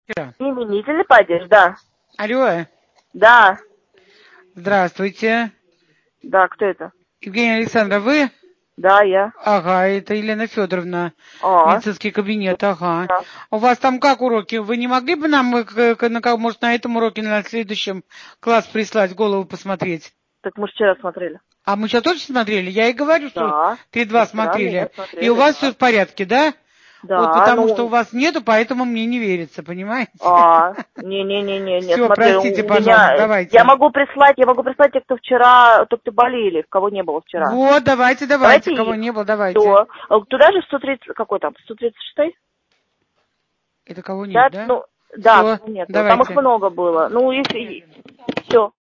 Именитель падеж, да. Алло. Да. Здравствуйте. Да, кто это? Евгения Александровна, вы? Да, я. Ага, это Елена Федоровна. А, Медицинский кабинет, ага. да. У вас там как уроки? Вы не могли бы нам, может, на этом уроке или на следующем класс прислать, голову посмотреть? Так мы ж вчера смотрели. А мы что, точно смотрели? Я и говорю, что Да. 3-2 Мы вчера меня смотрели. И у смотрели, вас все да. в порядке, да? Вот Да, потому что у ну... вас нету, поэтому мне не верится, понимаете? Не, Все, смотри, простите, у пожалуйста, меня... Я давайте. могу прислать тех, кто вчера, кто болели, кого не было вчера. Вот, давайте, Давайте кого не их. было, давайте. Все. Туда же 130... Какой там? 136-й? Это кого нет, Да, да? ну... Да, Все, нету. Там их давайте. много было. Ну, если... Все.